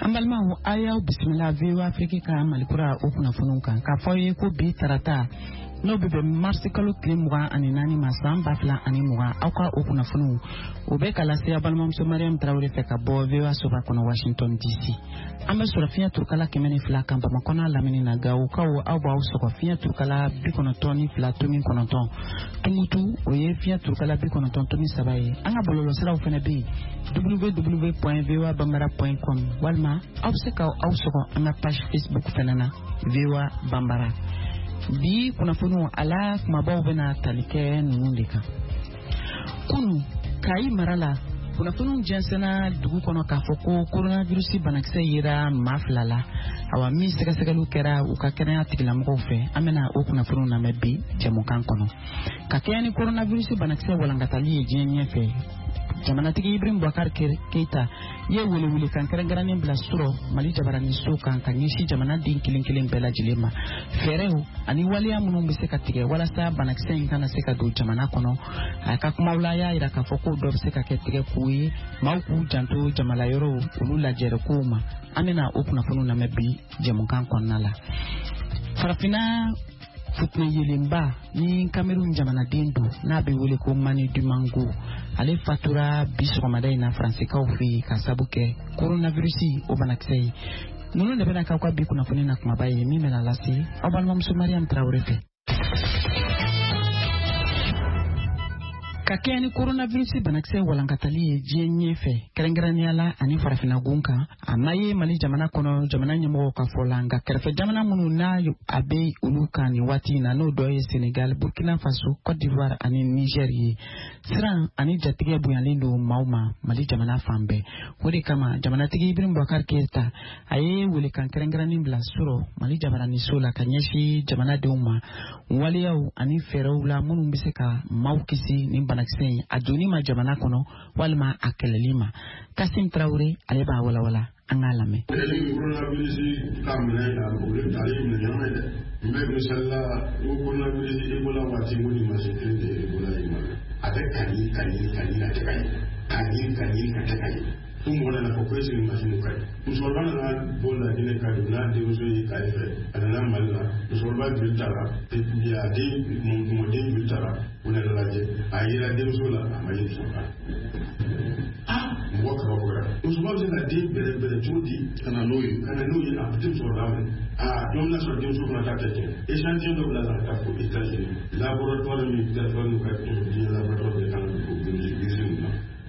Ambalma aya bismillah vewa Afrika ka malikura okuna fununka ka foye ko bi tarata no bebe marsi kalo klimwa ani nani masam bafla ani muga auka okuna funu obe kala se abalma mso Mariam Traoré fe ka bo vewa soba kono Washington DC amba surafia turkala kemeni fla kamba makona lamini na gawo kawo au ba usoko fia turkala bikono toni fla tumi kono ton tumutu oye fia turkala bikono ton tumi sabaye anga bololo sala ufene bi www.vewabambara.com walma auseka ausoko anga page Facebook fenana Vewa Bambara bi kuna funu ala kumabaw bena talike nundika kunu kai marala kuna funu jensena dugu kono ka foko coronavirus banakse yira maflala awa mi seka seka lu kera u ka kena tigila mko fe amena o kuna funu na mebi jamukan kono ka keni coronavirus banakse walangatali jenye fe jamana tigi Ibrahim Boubacar Keita ye wele kan karangaranin blastro mali jabarani so kan kanyishi jamana din kilin bela jilema fereo ani waliya munun be se ka tige wala sa banaksen kana se ka do jamana kono aka kuma ulaya ira ka foko do se ka tige kuyi mauku janto jamala yoro ulula jere kuma amena okuna funu na mebi jemunkan konnala farafina futne yelimba ni Cameroon jamana dendo na be wele ko mani dumango ale fatura biso madai na Fransika ofi kasabuke coronavirus o banaksei nunu ne bana ka kwa bi kuna funina kuma baye mimi na lasi obalma mso Mariam Traoré fe kakeni coronavirus banakse walangatali jenye fe kerengerani ala ani farafina gunka amaye mali jamana kono jamana nyamo ka folanga kerfe jamana munu na abe ulukani wati na no doye Senegal Burkina Faso Côte d'Ivoire ani Nigeria sran ani jatige buyalindo mauma mali jamana fambe wori kama jamana tigi Ibrahim Boubacar Keita aye wele kan kerengerani blasuro mali jamana ni sola kanyeshi jamana deuma wali yau ani ferawla munu biseka maukisi ni banaksen aduni ma jamana kono walma akelelima Kasim Traoré aleba wala angalame eli coronavirus kamna na bole tari ne nyamede mbe misalla o coronavirus ebola wati ngoni masete de ebola ima ate kani atekani tumona na kokwesi ni masimu kai musolbana na bola dine kadu na de uso yi kai fe ana malla musolba bitara ya de mo de bitara una laje ayira de musola amayi soka mwaka wakora musolba zina de bere chudi kana noyi na putin sola domna so de muso na tatete échantillon de la ta ko États-Unis laboratoire militaire ko ka to di laboratoire de kan ko de usine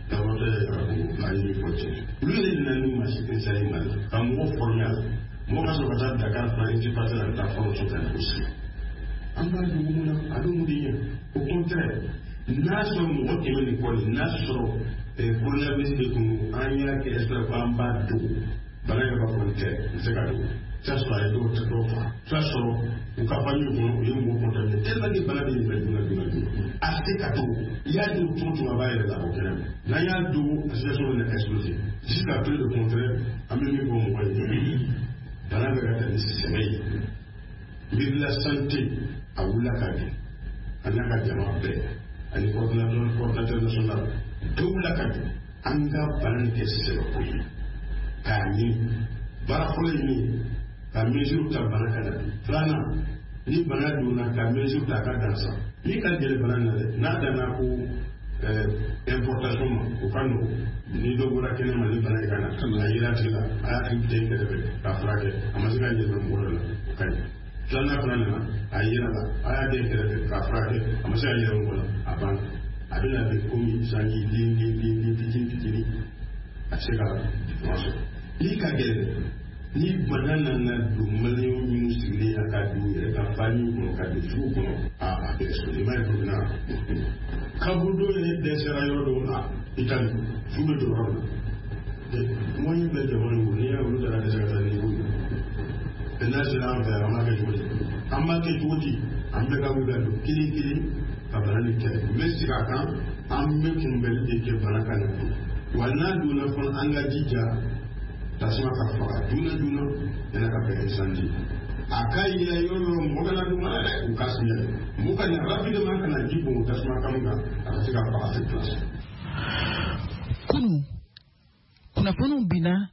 lui il n'a ni machine cérémoniale un mot formel moi quand je regarde Dakar par exemple pas la ta formation aussi en bas du monde à l'oublier au contraire nation mo ko ni ko nation pour la mise de tout anya que est le pamba do bana ba ko te c'est ka do ça soit d'autres fois ça soit ou campagne ko yo mo ko te tellement de bana de assez cadeau il y a de tout tu vas aller là au Canada là il y a d'où la situation est explosée jusqu'à peu le contraire à même niveau on va dire dans la regard de système mais la santé à oula kadi anaka jama be ani coordinateur national doula kadi anga banan ke selo ko kani bara khole ka mesure ta baraka flana ni banadu na ka mesure ta ka dansa ni ka jele banana na dana ko importation ko kanu ni do gura kene mali banana kana ayira tila aya ibte kebe ka frage amazika je do murala kani flana flana ayira la aya de kebe ka frage amazika je do murala aban abina be komi sangi din aseka maso ni ka gele ni banana na du malayo ministry akadu ka fani ko ka du fu ko so ni mai ko na kabudo ni desera yodo na itan fu do ro mo ni be de woni ni ya ru da desera ni ko na sira ba ma ke jodi amma ke jodi ambe ka bu gado kili ka banani ke mesti ka kan ambe kun be de ke banaka na wannan duna fon an ga jija tasuma ka faga duna yana ka fere sandi akai ya yoro mogana duma la ku kasinya mukanya rapidement kana jibo tasuma kamuga akafika kwa class kuna fono bina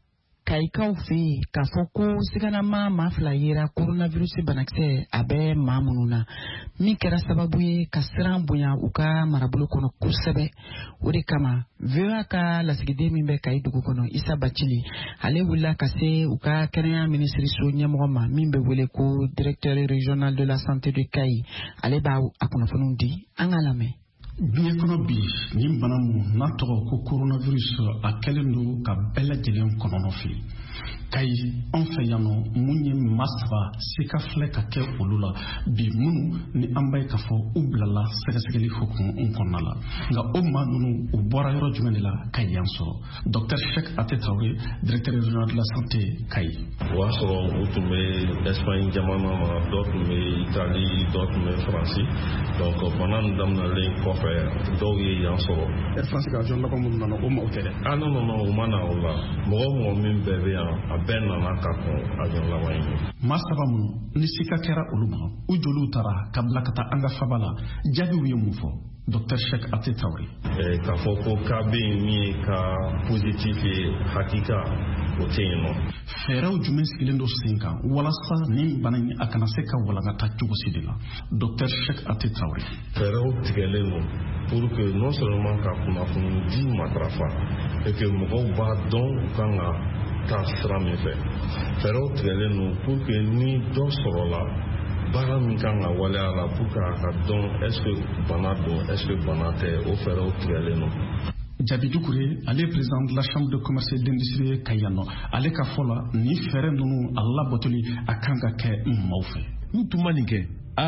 kaikaw fe ka fɔ ko siganama maa fila yera coronavirus banakisɛ a bɛ maa minnu na min kɛra sababu ye ka siran bonya u ka marabolo kɔnɔ kosɛbɛ. O de kama VOA ka lasigiden min bɛ Kayi dugu kɔnɔ Isa Bacili ale wulila ka se u ka kɛnɛya minisiriso ɲɛmɔgɔ ma min bɛ wele ko directeur régional de la santé de Kayi. Ale b'a a kunnafoniw di an ka lamɛn. Biɲɛ kɔnɔ bi nin bana mun n'a tɔgɔ ko coronavirus a kɛlen don ka bɛɛ lajɛlen kɔnɔnɔ fili. Kayi an fɛ yan nɔ mun ye maa saba sika filɛ ka kɛ olu la bi minnu ni an b'a ye k'a fɔ u bilala sɛgɛsɛgɛli hukumu kɔnɔna la nka o maa ninnu u bɔra yɔrɔ jumɛn de la ka yan sɔrɔ. Dr Cheikh Ate Traoré, directeur régional de la santé Kayi. O y'a sɔrɔ u tun bɛ Espagne jamana ma, dɔw tun bɛ Italie, dɔw tun bɛ Faransi, donc bana nin daminɛlen kɔfɛ dɔw ye yan sɔrɔ. France ka zone laban minnu nana o ma o tɛ dɛ. Ah non non non, o ma na o la. Mɔgɔ min bɛɛ bɛ yan a bɛɛ nana ka kɔn avion laban in ye. Maa saba minnu ni sika kɛra olu ma u joliw taara ka bila ka taa an ka faba la jaabiw ye mun fɔ. Dr Cheikh Ate Traoré. K'a fɔ ko cas bɛ yen min ye cas positif ye hakika o tɛ yen nɔ. Fɛɛrɛw jumɛn sigilen don sen kan walasa nin bana in a kana se ka walankata cogo si de la. Dr Cheikh Ate Traoré. Fɛɛrɛw tigɛlen don pour que non seulement ka kunnafoni di matarafa et que mɔgɔw b'a dɔn u kan ka taa sira min fɛ. Fɛɛrɛw tigɛlen don pour que ni dɔ sɔrɔla baara min kan ka waleya la pour que a ka dɔn est-ce que bana don est-ce que bana tɛ o fɛɛrɛw tigɛlen don. Jabi Dukure, ale président de la chambre de commerce et d'industrie Kayano, ale ka fɔ la ni fɛɛrɛ ninnu a labatoli a kan ka kɛ maaw fɛ. N tun ma nin kɛ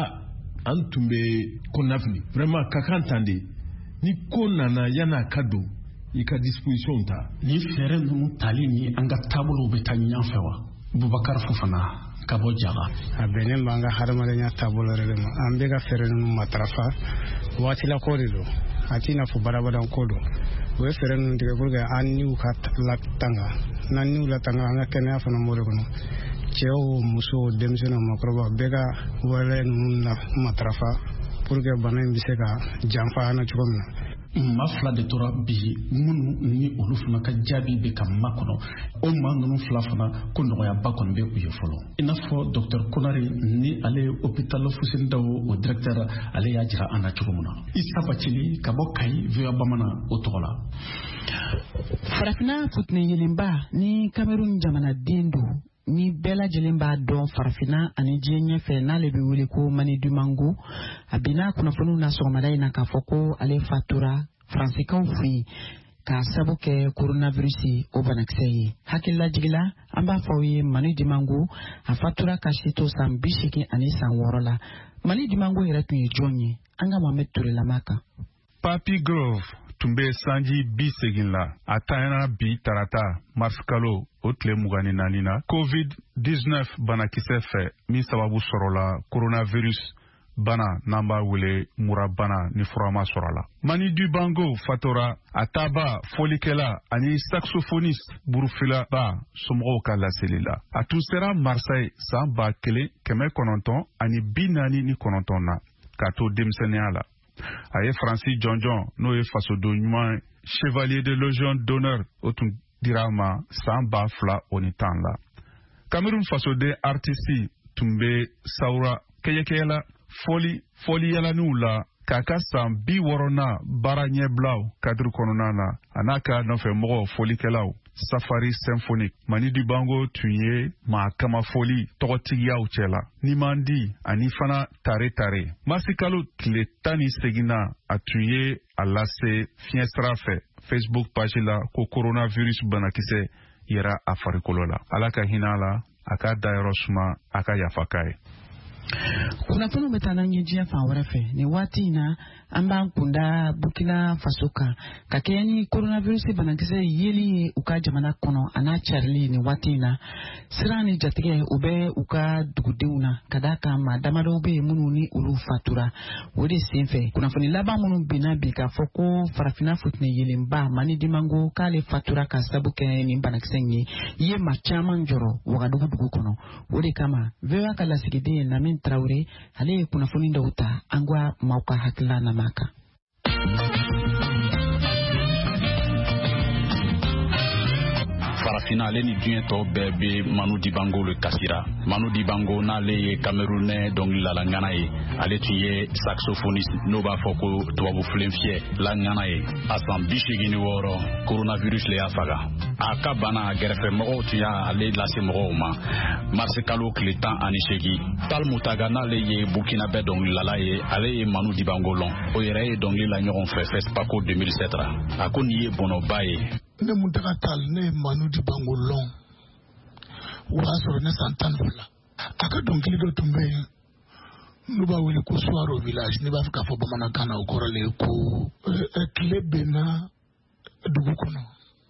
an tun bɛ kɔnɔnafili vraiment ka kan tan de ni ko nana yan'a ka don i ka disposition ta. Ni fɛɛrɛ ninnu tali ni an ka taabolow bɛ taa ɲɔgɔn fɛ wa? Bubakar Fofana ka bɔ Jaga. A bɛnnen b'an ka hadamadenya taabolo yɛrɛ de ma. An bɛ ka fɛɛrɛ ninnu matarafa waatila ko de don. A t'i n'a fɔ barabadan ko don. O ye fɛɛrɛ ninnu tigɛ pour que an niw ka latanga. N'an niw latanga an ka kɛnɛya fana m'o de kɔnɔ. Cɛw, musow, denmisɛnninw, maakɔrɔbaw bɛɛ ka wale ninnu matarafa pour que bana in bɛ se ka janfa an na cogo min na. Maa fila de tora bi minnu ni olu fana ka jaabi bɛ ka makɔnɔ o maa ninnu fila fana ko nɔgɔyaba kɔni bɛ u ye fɔlɔ i n'a fɔ Dr Konare ni ale ye hôpital Fuseni Dawo o directeur ale y'a jira an na cogo min na. Isa Bacili ka bɔ Kayi VOA Bamanan o tɔgɔ la. Farafina futini yelenba ni Cameroun jamanaden don ni bɛɛ lajɛlen b'a dɔn farafina ani diɲɛ ɲɛfɛ n'ale bɛ wele ko Mani Dibango a binna kunnafoniw na sɔgɔmada in na k'a fɔ ko ale fatura Faransikaw fɛ yen k'a sabu kɛ coronavirus o banakisɛ ye. Hakililajigila an b'a fɔ aw ye Mani Dibango a fatura ka si to san 86 la. Mani Dibango yɛrɛ tun ye jɔn ye? An ka Mohamed Ture lamɛn kan. Papi Grove tun bɛ sanji 80 la a tanyana bi tarata mars kalo o tile 24 na COVID-19 banakisɛ fɛ min sababu sɔrɔla coronavirus bana n'an b'a wele mura bana ni furama sɔrɔla. Mani Dibango fatora a taba folikɛla ani saxophoniste burufila ba somɔgɔw ka laseli la. A tun sera Marseille san 1949 na k'a to denmisɛnniya la. A ye Francis Jɔnjɔn n'o ye fasoden ɲuman chevalier de légion d'honneur o tun dira ma san 2010 la. Cameroun fasoden artiste tun bɛ sawura kɛyɛkɛyɛla foli yalaniw la k'a ka san 60 baara ɲɛbilaw kadiri kɔnɔna na a n'a ka nɔfɛ mɔgɔ folikɛlaw Safari Symphonique. Mani Dibango tun ye maa kama foli tɔgɔtigiyaw cɛla Nimandi ani fana tare marsi kalo tile 18 a tun ye a lase fiɲɛsira fɛ Facebook page la ko coronavirus banakisɛ yera a farikolo la. Ala ka hinɛ la a ka dayɔrɔ suma a ka yafa k'a ye. Kunnafoniw bɛ taa n'an ye diɲɛ fan wɛrɛ fɛ nin waati in na an b'an kunda Burkina Faso kan ka kɛɲɛ ni coronavirus banakisɛ yeli ye u ka jamana kɔnɔ a n'a carili nin waati in na siran ni jatigɛ u bɛ u ka dugudenw na ka d'a kan maa damadɔw bɛ yen minnu ni olu fatura o de sen fɛ kunnafoni laban minnu binna bi k'a fɔ ko farafina futini yelenba Mani Dibango k'ale fatura ka sabu kɛ nin banakisɛ in ye maa caman jɔrɔ Wagadugu dugu kɔnɔ o de kama VOA ka lasigiden Lamin Traoré ale ye kunnafoni dɔw ta an ka maaw ka hakilila namaka. farafina ale ni diɲɛ tɔ bɛɛ bɛ Manu Dibango le kasira. Manu Dibango n'ale ye Camerounais dɔnkilidala ŋana ye, ale tun ye saxophoniste n'o b'a fɔ ko tubabu filen fiyɛ la ŋana ye. A san 86 coronavirus le y'a faga. A ka bana a gɛrɛfɛ mɔgɔw tun y'ale lase mɔgɔw ma. Mars kalo tile 18 Tal Moutaga n'ale ye Burkinabé dɔnkilidala ye, ale ye Manu Dibango lɔn. O yɛrɛ ye dɔnkili la ɲɔgɔn fɛ FESPACO 2007 ra. A ko nin ye bɔnɔba ye. Ne Moutaga Tal ne ye Manu Dibango lɔn. O y'a sɔrɔ ne san 12. A ka dɔnkili dɔ tun bɛ yen n'u b'a wele ko Soir au village, ne b'a fɛ k'a fɔ bamanankan na o kɔrɔ le ko tile benna dugu kɔnɔ.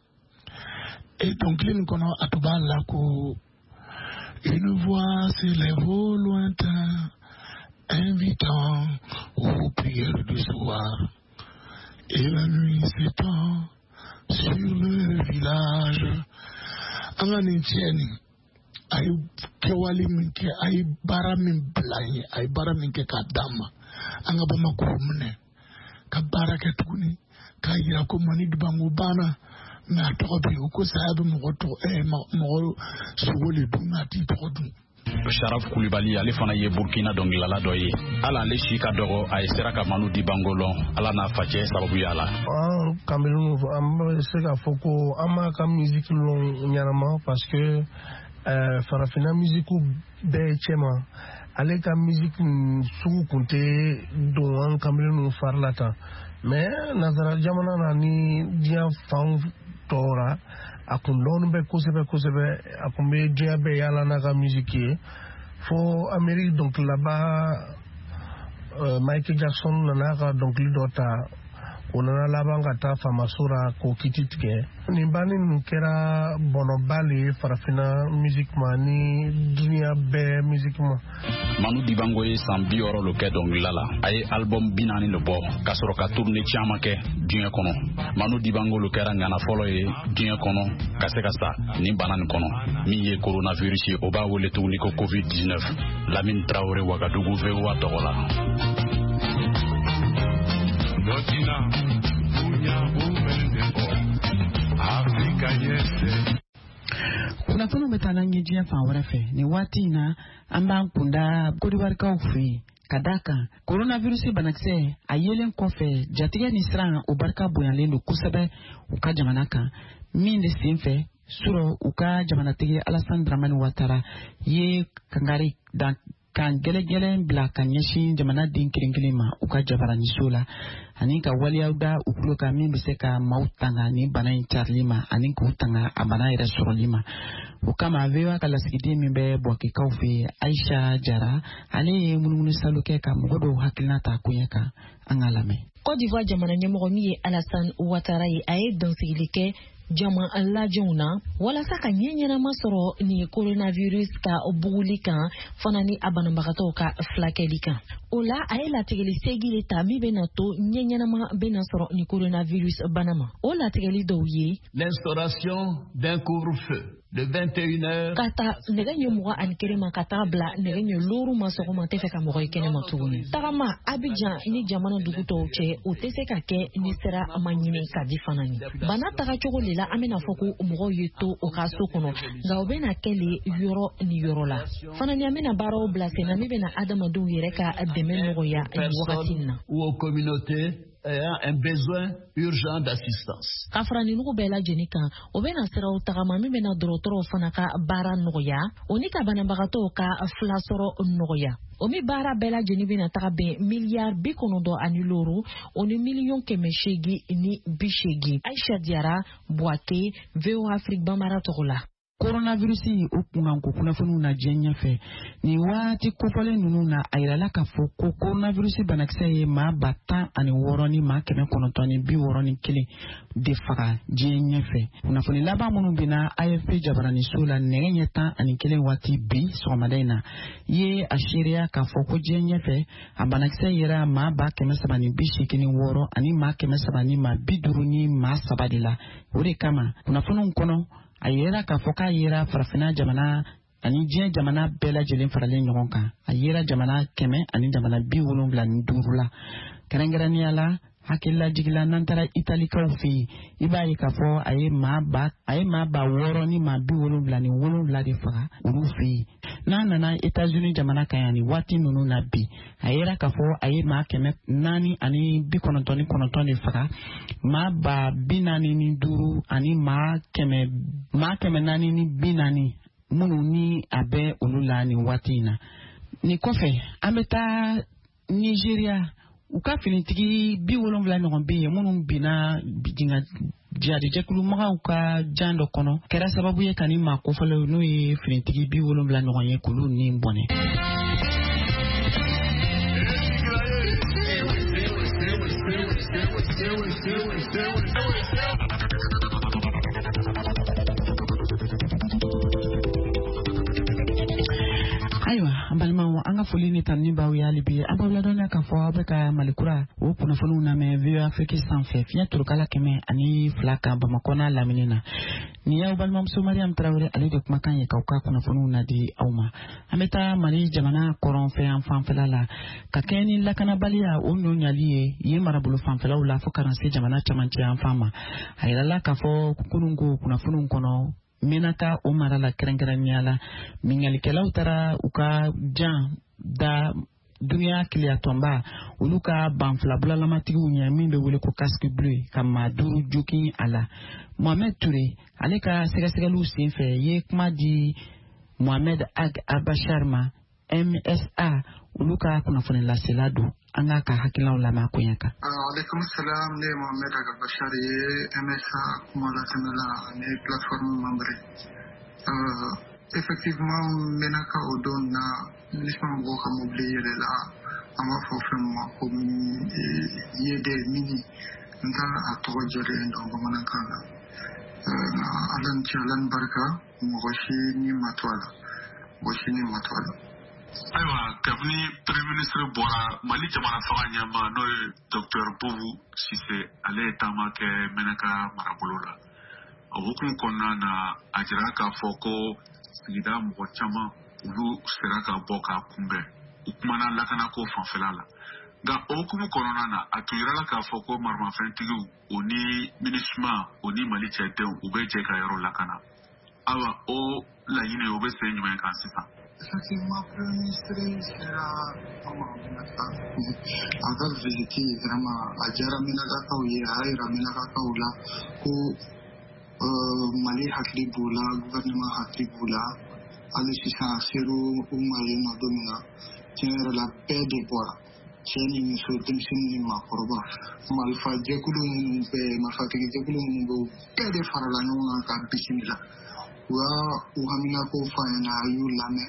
Dɔnkili nin kɔnɔ a tun b'a la ko une voix s'élève au lointain invitant aux prières du soir et la nuit s'étend sur le village. Angani tieni ay kewali minke ay bara min blanye ay bara minke kadama anga ba makurumne ka bara ke tuguni ka yira ko Manu Dibango bana na to bi ko sabe mo to mo sugoli duna ti to dun. Sharaf Koulibaly ale fana ye Burkina dɔnkilidala dɔ ye. Ala ale si ka dɔgɔ a ye sera ka Manu Dibango lɔn, ala n'a facɛ sababu y'a la. Cameroun an bɛ se k'a fɔ ko an b'a ka musique lɔn ɲɛnama parce que farafina musique bɛɛ cɛma ale ka musique sugu kun tɛ don an Cameroun fari la tan mais nazara jamana na ni diɲɛ fan tɔɔra a kun dɔɔnin bɛ kosɛbɛ a kun bɛ diɲɛ bɛɛ yaala n'a ka musique ye fo Amérique dɔnkilidaba Michael Jackson nana ka dɔnkili dɔ ta o nana laban ka taa faamaso la k'o kiti tigɛ. Nin banni ninnu kɛra bɔnɔba le ye farafina musique ma ni diɲɛ bɛɛ musique ma. Manu Dibango ye san 60 lo kɛ dɔnkilida la. A ye album 40 le bɔ ka sɔrɔ ka tournée caman kɛ diɲɛ kɔnɔ. Manu Dibango lo kɛra ŋana fɔlɔ ye diɲɛ kɔnɔ ka se ka sa nin bana nin kɔnɔ min ye coronavirus ye, o b'a wele tuguni ko Covid-19. Lamine Traoré, Ouagadougou, VOA tɔgɔ la. Kunnafoniw bɛ taa n'an ye diɲɛ fan wɛrɛ fɛ nin waati in na an b'an kunda Kodiwarikaw fɛ yen ka d'a kan coronavirus banakisɛ a yelen kɔfɛ jatigɛ ni siran o barika bonyalen don kosɛbɛ u ka jamana kan min de sen fɛ surɔ u ka jamanatigi Alassane Dramane Ouattara ye kangari dan kan gɛlɛgɛlɛn bila ka ɲɛsin jamanaden kelen-kelen ma u ka jabaraniso la ani ka waliyaw da u tulo kan min bɛ se ka maaw tanga ni bana in carili ma ani k'u tanga a bana yɛrɛ sɔrɔli ma. O kama VOA ka lasigiden min bɛ Bɔkikaw fɛ Aisha Jara ale ye munumunu salo kɛ ka mɔgɔ dɔw hakilina ta koɲɛ kan an ka lamɛn. Côte d'Ivoire jamana ɲɛmɔgɔ min ye Alassane Ouattara ye a ye dɔnkili kɛ jama lajɛnw na walasa ka ɲɛ ɲɛnama sɔrɔ ni coronavirus ka buguli kan fana ni a banabagatɔw ka fulakɛli kan. O la a ye latigɛli segi de ta min bɛna to ɲɛ ɲɛnama bɛna sɔrɔ ni coronavirus bana ma. O latigɛli dɔw ye l'instauration d'un couvre-feu de 21h ka ta nɛgɛ ɲɛ 21 ma ka taa bila nɛgɛ ɲɛ 6 ma sɔgɔma tɛ fɛ ka mɔgɔ ye kɛnɛ ma tuguni. Tagama Abidjan ni jamana dugu tɔw cɛ o tɛ se ka kɛ ni sera ma ɲini ka di fana ni. Bana taga cogo de la an bɛna fɔ ko mɔgɔw ye to o ka so kɔnɔ nka o bɛna kɛ le yɔrɔ ni yɔrɔ la. Fana ni an bɛna baaraw bila sen na min bɛna adamadenw yɛrɛ ka dɛmɛ nɔgɔya ni wagati in na. Ou aux communautés ayant un besoin urgent d'assistance. Ka fara ni nugu bɛɛ lajɛlen kan o bɛna siraw tagama min bɛna dɔgɔtɔrɔw fana ka baara nɔgɔya o ni ka banabagatɔw ka filasɔrɔ nɔgɔya. O mi baara bɛɛ lajɛlen bɛna taga bɛn miliyari 96 o ni miliyɔn 800 ni 80. Aisha Diara, Boaké, VOA Afrique Bambara tɔgɔ la. Coronavirus o kunkan ko kunnafoniw na diɲɛ ɲɛfɛ ni waati kofɔlen ninnu na a yirala k'a fɔ ko coronavirus banakisɛ ye maa 16 ni maa 961 de faga diɲɛ ɲɛfɛ. Kunnafoni laban minnu bɛna AFP jabaraniso la nɛgɛ ɲɛ 11 waati bi sɔgɔmada in na ye a seereya k'a fɔ ko diɲɛ ɲɛfɛ a banakisɛ yera maa 386 ani maa 300 ni maa 50 ni maa 3 de la. O de kama kunnafoniw kɔnɔ a yera k'a fɔ k'a yera farafina jamana ani diɲɛ jamana bɛɛ lajɛlen faralen ɲɔgɔn kan. A yera jamana 100 ani jamana 75 la. Kɛrɛnkɛrɛnnenya la hakilila jigila n'an taara italikaw fɛ yen i b'a ye k'a fɔ a ye maa ba 6 ni maa 77 de faga olu fɛ yen. N'an nana États-Unis jamana kan yan ni waati ninnu na bi a yera k'a fɔ a ye maa 499 de faga maa 45 ani maa 440 minnu ni a bɛ olu la nin waati in na. Nin kɔfɛ an bɛ taa Nigeria u ka finitigi 70 ɲɔgɔn bɛ yen minnu binna jihadijɛkulu magaw ka jan dɔ kɔnɔ kɛra sababu ye ka ni maa kofɔlenw n'o ye finitigi 70 ɲɔgɔn ye k'olu ni bɔnɛ. Ayiwa an balimaw an ka foli ni tanni baw y'ali bi an b'aw ladɔnniya k'a fɔ aw bɛ ka Malikura o kunnafoniw lamɛn VOA Afrique sanfɛ fiɲɛ turukala 102 kan Bamakɔ n'a lamini na. Nin y'aw balimamuso Mariam Tarawele ale de kumakan ye k'aw ka kunnafoniw nadi aw ma. An bɛ taa Mali jamana kɔrɔnfɛ yan fanfɛla la ka kɛɲɛ ni lakanabaliya o nɔ ɲali ye yen marabolo fanfɛlaw la fo ka na se jamana camancɛ yan fan ma. A yirala k'a fɔ kununko kunnafoniw kɔnɔ Menaka o mara la kɛrɛnkɛrɛnnenya la mingalikɛlaw taara u ka jan da duniya kiliyatɔnba olu ka banfilabulalamatigiw ɲɛ min bɛ wele ko casque bleu ka maa 5 jokin a la. Mohamed Touré ale ka sɛgɛsɛgɛliw senfɛ ye kuma di Mohamed Ag Abachar ma MSA olu ka kunnafoni lasela don an ka hakilinaw lamɛn a koɲɛ kan. Alaikum salam, ne Mohamed Ag Abachar ye MSA kuma lasela ne plateforme membre. Effectivement, Menaka o don na ministre mɔgɔw ka mobili yɛlɛ la an b'a fɔ fɛn ma ko yede mini n t'a a tɔgɔ jɛlen dɔn bamanankan na. Ala ni ce Ala ni barika mɔgɔ si ni ma to a la. Ayiwa kabini premier ministre bɔra Mali jamana faga ɲɛma n'o ye Dr Boubou Cissé ale ye taama kɛ Menaka marabolo la. O hukumu kɔnɔna na a jira k'a fɔ ko sigida mɔgɔ caman olu sera ka bɔ k'a kunbɛn u kumana lakanako fanfɛla la. Nka o hukumu kɔnɔna na a tun yirala k'a fɔ ko marimafɛntigiw o ni MINUSMA o ni Mali cɛdenw u bɛ jɛ ka yɔrɔ lakana. Awa o laɲini o bɛ sen jumɛn kan sisan? Effectivement, le ministre sera avec visiter vraiment à Jaramina Kauye, à Ramina Kaula, où Mali Hakribula, gouvernement Hakribula, Alessisa Sero, Umayena Domina, tient la paix des bois. Tieni miso dimsini makoroba malfa jekulu mbe mafakiri jekulu mbe pede farala nonga ka bisimila wa uhamina ko fana yu lame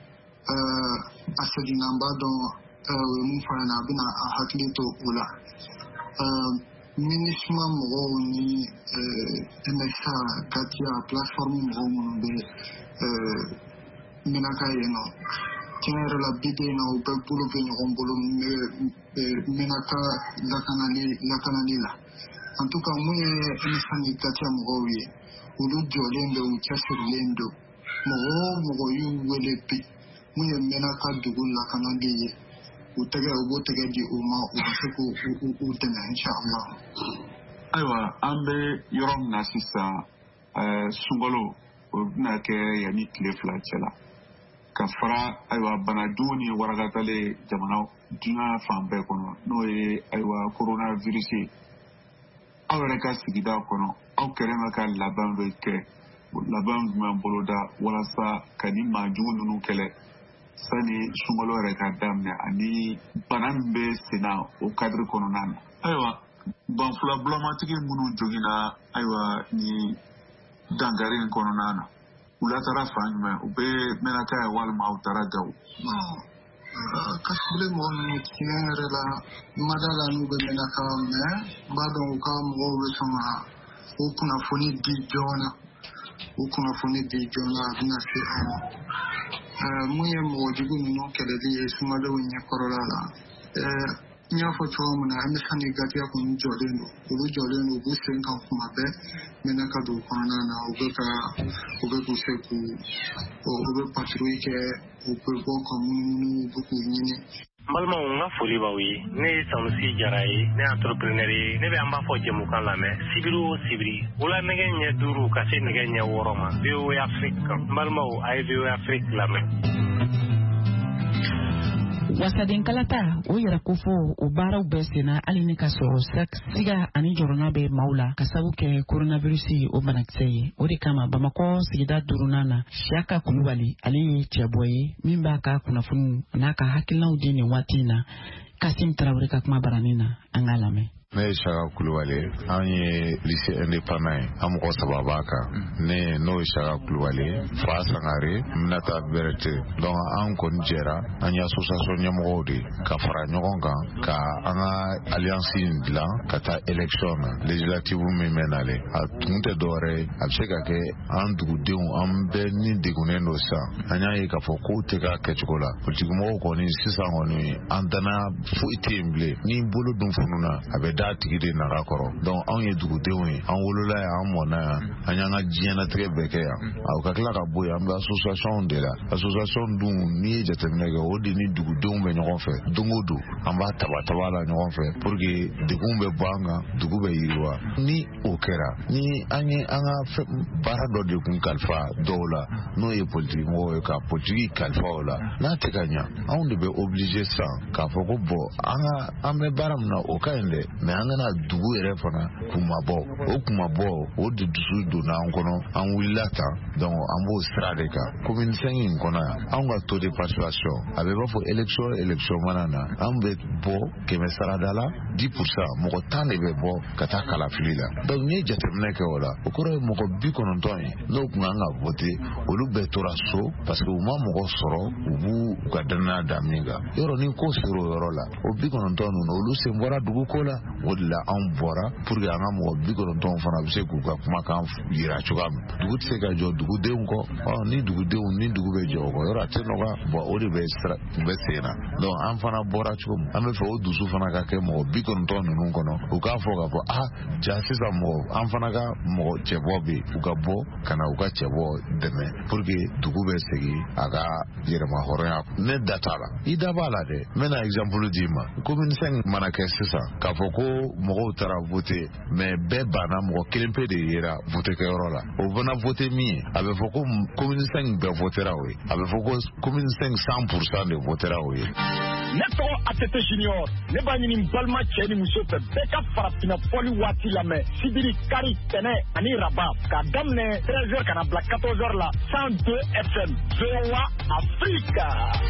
asadi namba don mun fana bina a haklito ula MINUSMA mo ni MSA katia platform mo be Menaka yeno tiɲɛ la bide na u bɛɛ bolo bɛ ɲɔgɔn bolo Menaka lakanali la en tout cas mun ye MSA ni katia mɔgɔw ye olu jɔlen bɛ u cɛsirilen don mɔgɔ y'u wele bi mun ye Menaka dugu lakanali ye u b'o tɛgɛ di u ma u bɛ se k'u dɛmɛ inshallah. Ayiwa an bɛ yɔrɔ min na sisan sunkalo o bɛna kɛ yanni tile 2 cɛ la ka fara ayiwa banajugu ni warakatale jamana dunya fan bɛɛ kɔnɔ n'o ye ayiwa coronavirus ye aw yɛrɛ ka sigida kɔnɔ aw kɛlen bɛ ka labɛn bɛ kɛ labɛn jumɛn boloda walasa ka ni maajugu ninnu kɛlɛ sani sunkalo yɛrɛ ka daminɛ ani bana min bɛ sen na o kadiri kɔnɔna na. Ayiwa banfulabulamatigi minnu joginna ayiwa ni dankari in kɔnɔna na u latara fan jumɛn u bɛ Menaka ye walima aw taara Gawo? Kasile mɔgɔ minnu tiɲɛ yɛrɛ la ma da la n'u bɛ Menaka mais n b'a dɔn u ka mɔgɔw bɛ sɔn ka o kunnafoni di joona a bɛna se an ma. Mun ye mɔgɔjugu ninnu kɛlɛli ye sumalenw ɲɛkɔrɔla la n y'a fɔ cogo min na MSA ni gatiya kɔni jɔlen don u b'u sen kan kuma bɛɛ Menaka dugu kɔnɔna na u bɛ k'u se u bɛ patrouille kɛ u bɛ bɔ ka munumunu u bɛ k'u ɲini. Malma nga foli bawi ne Sanusi Jaraye ne entrepreneur ne be amba fo jemu kan la me sibiru sibiri wala nege nya duru ka se nege nya woroma be Afrique Malma o ay be Afrique la me wasaden kalata o yɛrɛ ko fo o baaraw bɛɛ senna hali ni ka sɔrɔ siga ani jɔrɔna bɛ maaw la ka sabu kɛ coronavirus o banakisɛ ye o de kama Bamakɔ sigida 4nan na Siaka Kulubali ale ye cɛbɔ ye min b'a ka kunnafoni n'a ka hakilinaw di nin waati in na Kasim Tarawele ka kuma baranin na an k'a lamɛn. Ne ye Siaka Kulubali an ye lycée indépendant ye an mɔgɔ 3 b'a kan ne n'o ye Siaka Kulubali Fa Sangare Minata Berete donc an kɔni jɛra an ye association ɲɛmɔgɔw de ka fara ɲɔgɔn kan ka an ka alliance in dilan ka taa élection na législative min bɛ nale a tun tɛ dɔwɛrɛ a bɛ se ka kɛ an dugudenw an bɛɛ ni degunnen don sisan an y'a ye k'a fɔ kow tɛ k'a kɛcogo la politique mɔgɔw kɔni sisan kɔni an danaya foyi tɛ yen bilen ni bolo dun fununa a bɛ da tigi de naga kɔrɔ donc anw ye dugudenw ye an wolola yan an mɔna yan an y'an ka diɲɛnatigɛ bɛɛ kɛ yan o ka tila ka bɔ yan an bɛ association de la association dun n'i ye jateminɛ kɛ o de ni dugudenw bɛ ɲɔgɔn fɛ don o don an b'a taba la ɲɔgɔn fɛ pour que degun bɛ bɔ an kan dugu bɛ yiriwa ni o kɛra ni an ye an ka baara dɔ de kun kalifa dɔw la n'o ye politique mɔgɔw ye ka politique kalifa o la n'a tɛ ka ɲa anw de bɛ obligé sisan k'a fɔ ko bɔn an bɛ baara min na o ka ɲi dɛ mais an kana dugu yɛrɛ fana kumabɔ o de dusu donna an kɔnɔ an wulila tan donc an b'o sira de kan commune 5 in kɔnɔ yan anw ka taux de participation a bɛ b'a fɔ élection mana na an bɛ bɔ 100 sarada la 10% mɔgɔ 10 de bɛ bɔ ka taa kalafili la donc n'i ye jateminɛ kɛ o la o kɔrɔ ye mɔgɔ 90 ye n'o kun kan ka voter olu bɛɛ tora so parce que u ma mɔgɔ sɔrɔ u b'u ka danaya da min kan yɔrɔ ni ko sera o yɔrɔ la o 90 ninnu olu sen bɔra dugu ko la o de la anw bɔra pour que an ka mɔgɔ 90 fana bɛ se k'u ka kumakan yira cogoya min dugu tɛ se ka jɔ dugudenw kɔ ni dugu bɛ jɔ o kɔ yɔrɔ a tɛ nɔgɔya bon o de bɛ sen na donc an fana bɔra cogo min an bɛ fɛ o dusu fana ka kɛ mɔgɔ 90 ninnu kɔnɔ u k'a fɔ k'a fɔ ja sisan mɔgɔ an fana ka mɔgɔ cɛbɔ bɛ yen u ka bɔ ka na u ka cɛbɔ dɛmɛ pour que dugu bɛ segin a ka yɛrɛma hɔrɔnya ne da t'a la i da b'a la dɛ n bɛna exemple d'i ma commune 5 mana kɛ sisan k'a fɔ ko mɔgɔw taara voter mais bɛɛ banna mɔgɔ kelen pe de yera voter kɛyɔrɔ la o fana voter min ye a bɛ fɔ ko commune 5 bɛɛ votera o ye a bɛ fɔ ko commune 5 100% de votera o ye ne tɔgɔ ATT Junior ne b'a ɲini n balima cɛ ni muso fɛ bɛɛ ka farafinna fɔli waati lamɛn sibiri kari tɛnɛ ani raba k'a daminɛ 13h ka na bila 14h la 102 FM VOA Africa.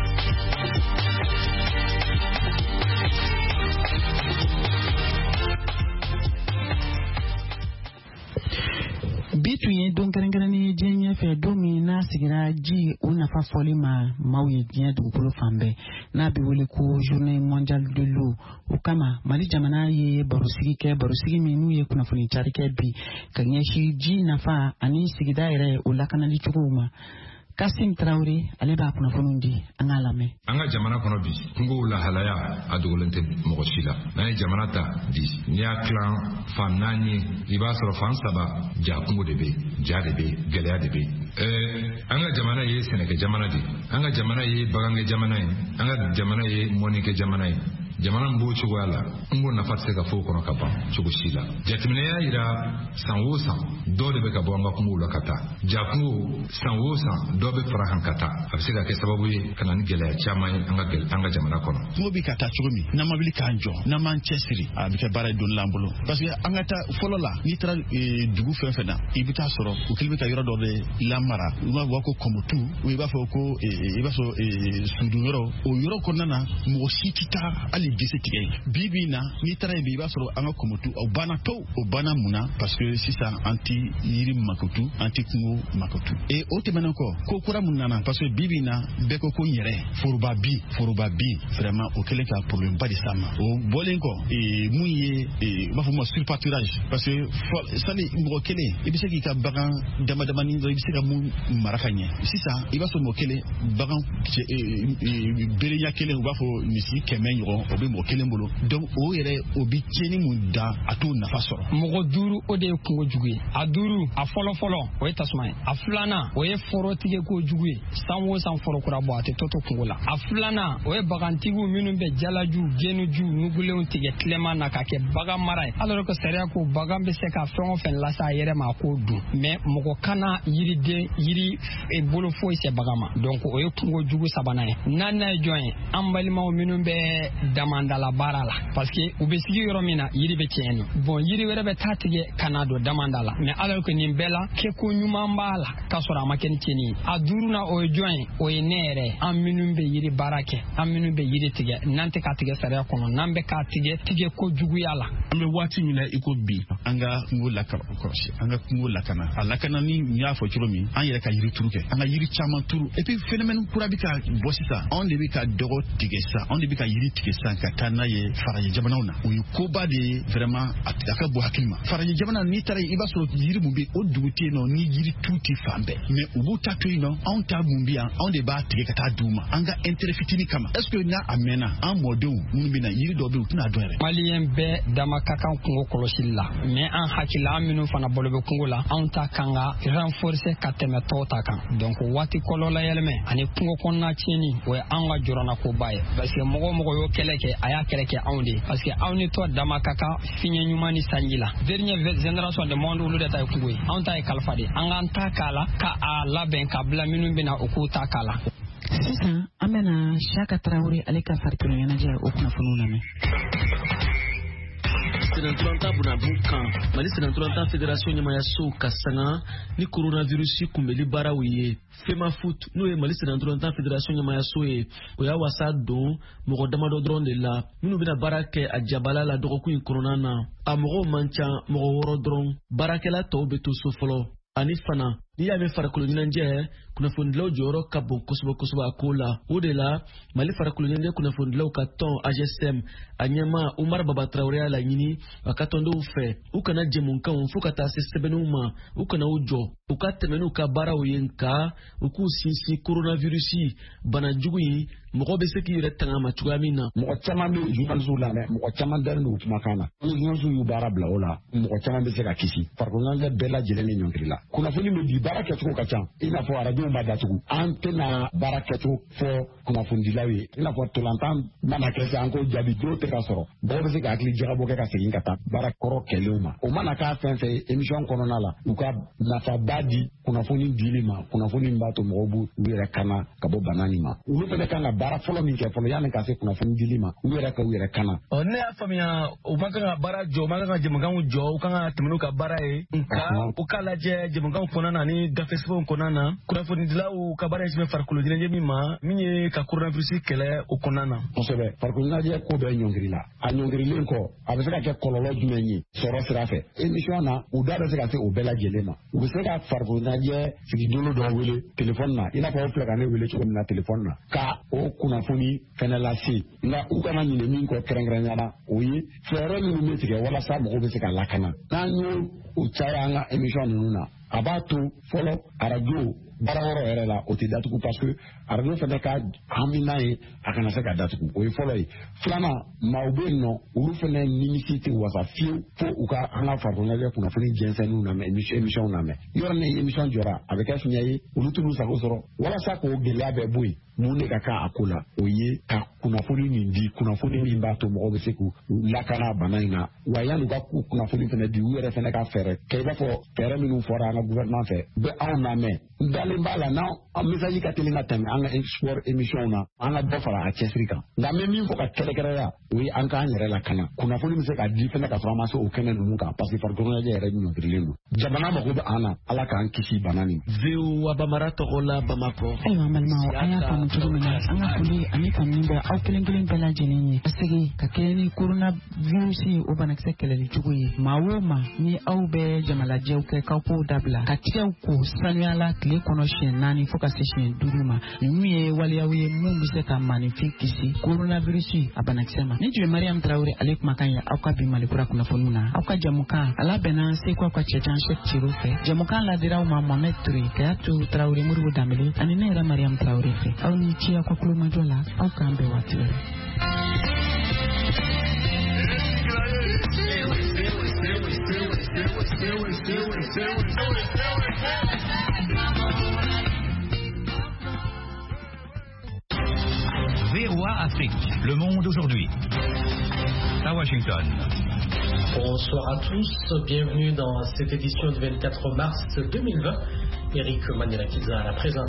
bi tun ye don kɛrɛnkɛrɛnnen ye diɲɛ ɲɛfɛ don min n'a sigira ji o nafa fɔli ma maaw ye diɲɛ dugukolo fan bɛɛ n'a bɛ wele ko journée mondiale de l'eau o kama Mali jamana ye barosigi min n'u ye kunnafoni cari kɛ bi ka ɲɛsin ji nafa ani sigida yɛrɛ o lakanali cogow ma Kasim Tarawele ale b'a kunnafoni di an k'a lamɛn. An ka jamana kɔnɔ bi kungow lahalaya a dogolen tɛ mɔgɔ si la n'an ye jamana ta bi n'i y'a tilan fan 4 ye i b'a sɔrɔ fan 3 ja kungo de bɛ yen ja de bɛ yen gɛlɛya de bɛ yen an ka jamana ye sɛnɛkɛ jamana de an ka jamana ye bagankɛ jamana ye an ka jamana ye mɔnikɛ jamana ye jamana b'o cogoya la n ko nafa tɛ se ka fɔ o kɔnɔ ka ban cogo si la jateminɛ y'a jira san o san dɔ de bɛ ka bɔ an ka kungow la ka taa ja kungo san o san dɔ bɛ fara kan ka taa a bɛ se ka kɛ sababu ye ka na ni gɛlɛya caman ye an ka jamana kɔnɔ kungo bɛ ka taa cogo min n'an ma wuli k'an jɔ n'an m'an cɛsiri a bɛ kɛ baara ye don l'an bolo parce que an ka taa fɔlɔ la n'i taara dugu fɛn fɛn na i bɛ taa sɔrɔ u kelen bɛ ka yɔrɔ dɔ de lamara i b'a fɔ ko kɔmutu ou i b'a fɔ ko sudun yɔrɔ o yɔrɔ kɔnɔna na mɔgɔ si tɛ taa hali gese tigɛ bi na n'i taara yen bi i b'a sɔrɔ an ka kɔmutu o banna pewu o banna mun na parce que sisan an tɛ yiri makotu an tɛ kungo makotu o tɛmɛnen kɔ ko kura mun nana parce que bi na bɛɛ ko ko n yɛrɛ foroba bin vraiment o kɛlen ka problème ba de s'a ma o bɔlen kɔ mun ye u b'a fɔ ma surpâturage parce que sani mɔgɔ kelen i bɛ se k'i ka bagan damadamanin dɔ i bɛ se ka mun mara ka ɲɛ sisan i b'a sɔrɔ mɔgɔ kelen bagan berenya kelen u b'a fɔ misi 100 ɲɔgɔn o bɛ mɔgɔ kelen bolo donc o yɛrɛ o bi tiɲɛni mun da a t'o nafa sɔrɔ. Mɔgɔ duuru o de ye kungo jugu ye. A duuru a fɔlɔ o ye tasuma ye. A filanan o ye forotigɛ ko jugu ye. San o san foro kura bɔ a tɛ toto kungo la. A filanan o ye bagantigiw minnu bɛ jalaju genuju nugulenw tigɛ tilema na ka kɛ bagan mara ye. Alors que sariya ko bagan bɛ se ka fɛn o fɛn lase a yɛrɛ ma k'o dun mais mɔgɔ kana yiri bolo foyi se bagan ma. Donc o ye kungo jugu sabanan ye. Naaninan ye jɔn ye an balimaw minnu bɛ damandala baara la parce que u bɛ sigi yɔrɔ min na yiri bɛ tiɲɛ ni. Bon yiri wɛrɛ bɛ taa tigɛ ka na don damanda la mais alors que nin bɛɛ la kɛko ɲuman b'a la k'a sɔrɔ a ma kɛ ni tiɲɛni ye. A duurunan o ye jɔn ye o ye ne yɛrɛ an minnu bɛ yiri baara kɛ an minnu bɛ yiri tigɛ n'an tɛ k'a tigɛ sariya kɔnɔ n'an bɛ k'a tigɛ ko juguya la. An bɛ waati min na i ko bi an ka kungo lakɔlɔsi an ka kungo lakana a lakana ni n y'a fɔ cogo min an yɛrɛ ka yiri turu kɛ an ka yiri caman turu et puis phénomène kura bɛ ka bɔ sisan anw de bɛ ka dɔgɔ tigɛ sisan anw de bɛ ka yiri tigɛ sisan ka taa n'a ye farajɛ jamanaw na o ye koba de ye vraiment a ka bɔ hakili ma. Farajɛ jamana n'i taara i b'a sɔrɔ yiri mun bɛ o dugu tɛ yen nɔ ni yiri tu tɛ fan bɛɛ mais u b'u ta to yen nɔ anw ta mun bɛ yan anw de b'a tigɛ ka taa d'u ma an ka intérêt fitinin kama est ce que n'a a mɛnna an mɔdenw minnu bɛ na yiri dɔw bɛ yen u tɛna dɔn yɛrɛ. Maliyɛn bɛɛ dama ka kan kungo kɔlɔsili la mais an hakili an minnu fana bolo bɛ kungo la anw ta kan ka renforcer ka tɛmɛ tɔw ta kan donc waati kɔlɔlɔ yɛlɛmɛ ani kungo kɔnɔna tiɲɛni o ye an ka jɔrɔna koba ye parce que mɔgɔ y'o kɛlɛ kɛ a y'a kɛlɛ kɛ anw de parce que anw ni tɔ dama ka kan fiɲɛ ɲuman ni sanji la. Dernière génération de monde olu de ta ye kungo ye anw ta ye kalifa de an k'an ta k'a la ka a labɛn ka bila minnu bɛna o k'u ta k'a la. Sisan an bɛna Saka Traoré ale ka farikolo ɲɛnajɛ o kunnafoniw lamɛn. Senatulanta Bunabukan Mali Senatulanta Fédération Ɲamayaso ka sanga ni coronavirus kunbɛli baaraw ye. Fema Foot n'o ye Mali Senatulanta Fédération Ɲamayaso ye o y'a wasa don mɔgɔ damadɔ dɔrɔn de la minnu bɛna baara kɛ a jabala la dɔgɔkun in kɔnɔna na a mɔgɔw man ca mɔgɔ 6 dɔrɔn baarakɛla tɔw bɛ to so fɔlɔ ani fana n'i y'a mɛn farikolo ɲɛnajɛ kunnafonidilaw jɔyɔrɔ ka bon kosɛbɛ a ko la o de la Mali farikolo ɲɛnajɛ kunnafonidilaw ka tɔn AGSM a ɲɛma Umar Baba Traoré y'a laɲini a ka tɔndenw fɛ u kana jɛmunkanw fo ka taa se sɛbɛnniw ma u kana u jɔ u ka tɛmɛ n'u ka baaraw ye nka u k'u sinsin coronavirus bana jugu in mɔgɔ bɛ se k'i yɛrɛ tanga ma cogoya min na. Mɔgɔ caman bɛ journalistes la dɛ mɔgɔ caman dalen don u kumakan na ni journalistes y'u baara bila o la mɔgɔ caman bɛ se ka kisi farikolo ɲɛnajɛ bɛɛ lajɛlen ni ɲɔngiri la kunnafoni bɛ di baara kɛcogo ka ca i n'a fɔ arajow b'a datugu an tɛna baara kɛcogo fɔ kunnafonidilaw ye i n'a fɔ tolantan mana kɛ sisan an k'o jaabi dɔw tɛ ka sɔrɔ dɔw bɛ se ka hakili jagabɔ kɛ ka segin ka taa baara kɔrɔ kɛlenw ma o mana k'a fɛn fɛn ye émission kɔnɔna la u ka nafaba di kunnafoni dili ma kunnafoni min b'a to mɔgɔw b'u yɛrɛ kana ka bɔ bana nin ma olu fana kan ka baara fɔlɔ min kɛ fɔlɔ yanni ka se kunnafoni dili ma u yɛrɛ ka u yɛrɛ kana. Ne y'a faamuya u man kan ka baara jɔ u man kan ka jɛmukanw jɔ u kan ka tɛmɛ n'u ka baara ye nka u k'a lajɛ jɛmukanw kɔnɔna na ni gafe sɛbɛnw kɔnɔna na kunnafonidilaw ka baara ɲɛsinnen farikolo ɲɛnajɛ min ma min ye ka coronavirus kɛlɛ o kɔnɔna na. Kosɛbɛ farikolo ɲɛnajɛ ko bɛɛ ɲɔngiri la a ɲɔngirilen kɔ a bɛ se ka kɛ kɔlɔlɔ jumɛn ye sɔrɔ sira fɛ émission na u da bɛ se ka se o bɛɛ lajɛlen ma u bɛ se ka farikolo ɲɛnajɛ sigidolo dɔ wele téléphone na i n'a fɔ aw filɛ ka ne wele cogo min na téléphone na ka o kunnafoni fɛnɛ lase nka u kana ɲinɛ min kɔ kɛrɛnkɛrɛnnenya la o ye fɛɛrɛ minnu bɛ tigɛ walasa mɔgɔw bɛ se ka lakana n'an y'o o caya an ka émission ninnu na a b'a to fɔlɔ arajo baara yɔrɔ yɛrɛ la o tɛ datugu parce que arajo fana ka hamina ye a kana se ka datugu o ye fɔlɔ ye filanan maaw bɛ yen nɔ olu fana nimisi tɛ wasa fiyewu fo u ka an ka farikolo ɲɛnajɛ kunnafoni jɛnsɛnninw lamɛn émission lamɛn yɔrɔ ni émission jɔra a bɛ kɛ fiɲɛ ye olu t'u sago sɔrɔ walasa k'o gɛlɛya bɛɛ bɔ yen mun de ka kan a ko la o ye ka kunnafoni nin di kunnafoni min b'a to mɔgɔw bɛ se k'u lakana bana in na wa yan'u ka kunnafoni fana di u yɛrɛ fana ka fɛɛrɛ kɛ i b'a fɔ fɛɛrɛ minnu fɔra an ka gouvernement fɛ bɛ anw lamɛn n dalen b'a la n'an message ka teli ka tɛmɛ an ka sport émission na an ka dɔ fara a cɛsiri kan nka n bɛ min fɔ ka kɛlɛkɛrɛya o ye an k'an yɛrɛ lakana kunnafoni bɛ se ka di fana ka sɔrɔ an ma se o kɛnɛ ninnu kan parce que farikolo ɲɛnajɛ yɛrɛ ɲɔngirilen don jamana mago bɛ an na ala k'an kisi bana nin. VOA Bamara tɔgɔ la Bamako. Ayiwa n balimaw an y'a faamu cogo min na an ka foli ani faamu bɛ aw kelen kelen bɛɛ lajɛlen ye ka segin ka kɛ ni coronavirus o banakisɛ kɛlɛli cogo ye maa o maa ni aw bɛ jamalajɛw kɛ k'aw k'o dabila ka tigɛw ko sanuya la tile kɔnɔ siɲɛ 4 fo ka se siɲɛ 5 ma ninnu ye waliyaw ye mun bɛ se ka maanifin kisi coronavirus a banakisɛ ma ni tun ye Mariam Traoré ale kumakan ye aw ka bi Malikura kunnafoniw na aw ka jamukan ala bɛnna seko aw ka cɛjan Cheick Thierno fɛ jamukan ladiraw ma Mohamed Touré Kayatu Traoré Modibo Dambélé ani ne yɛrɛ Mariam Traoré fɛ aw ni ci aw ka kulomajɔ la aw k'an bɛɛ waati wɛrɛ. VOA Afrique, le monde aujourd'hui. À Washington. Bonsoir à tous, bienvenue dans cette édition du 24 mars 2020. Eric Maniela-Kiza à la présentation.